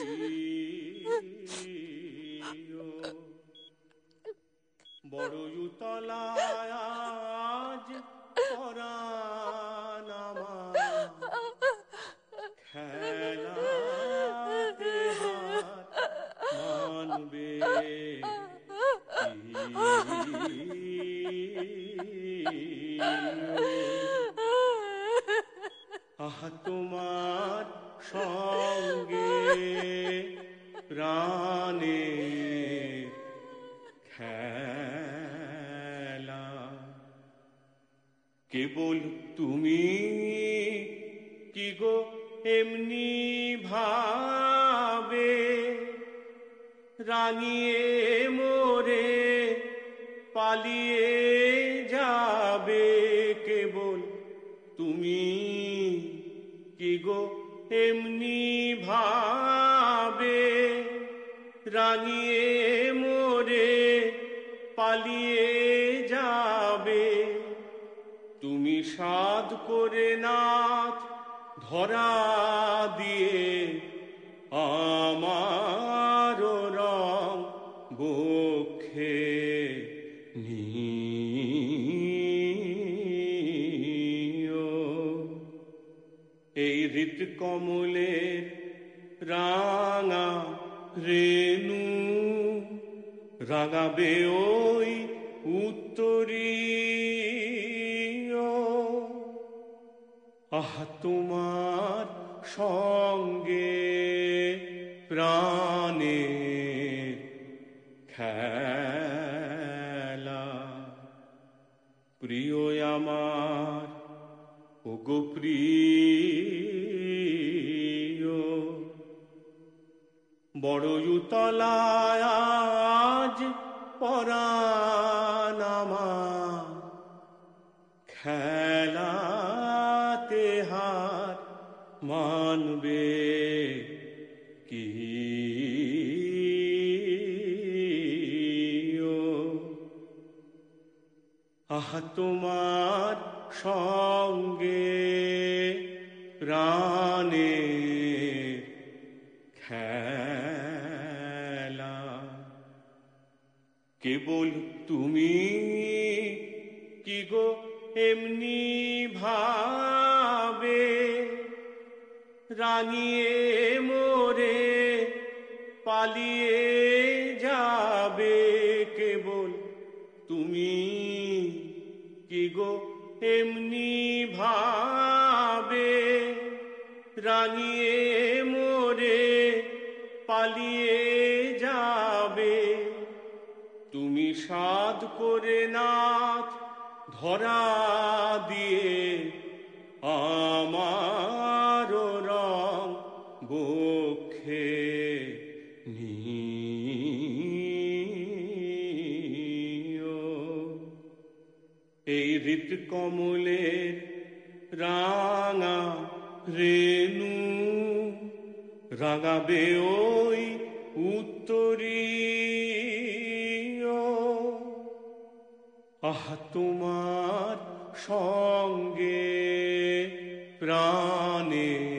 বড়ুতলায় আজ পরাণ আমার খেলাতে হার মানবে কি? আহা তোমার সঙ্গে প্রাণের খেলা কেবল তুমি কি গো এমনি ভাবে রাঙিয়ে মোরে পালিয়ে যাবে? কেবল তুমি কি গো এমনি ভাবে রাঙিয়ে মোরে পালিয়ে যাবে? তুমি সাধ করে নাথ ধরা দিয়ে আমার রং বক্ষে নিও। এই হৃদ কমলের রাঙা রেণু রাঙাবে ওই উত্তরীয়। আহা তোমার সঙ্গে প্রাণের খেলা প্রিয় আমার ওগো প্রিয়। বড়ুতলায় আজ পরাণ আমার খেলাতে হার মানবে কি? আহা তোমার সঙ্গে প্রাণের খেলা কেবল তুমি কি গো এমনি ভাবে রাঙিয়ে মোরে পালিয়ে যাবে? কেবল তুমি কি গো এমনি ভাবে রাঙিয়ে মোরে পালিয়ে যাবে? তুমি সাধ করে নাথ ধরা দিয়ে আমার রং বক্ষে নিও। এই হৃদ কমলের রাঙা রেণু রাঙাবে ওই উত্তরীয়। আহা তোমার সঙ্গে প্রাণে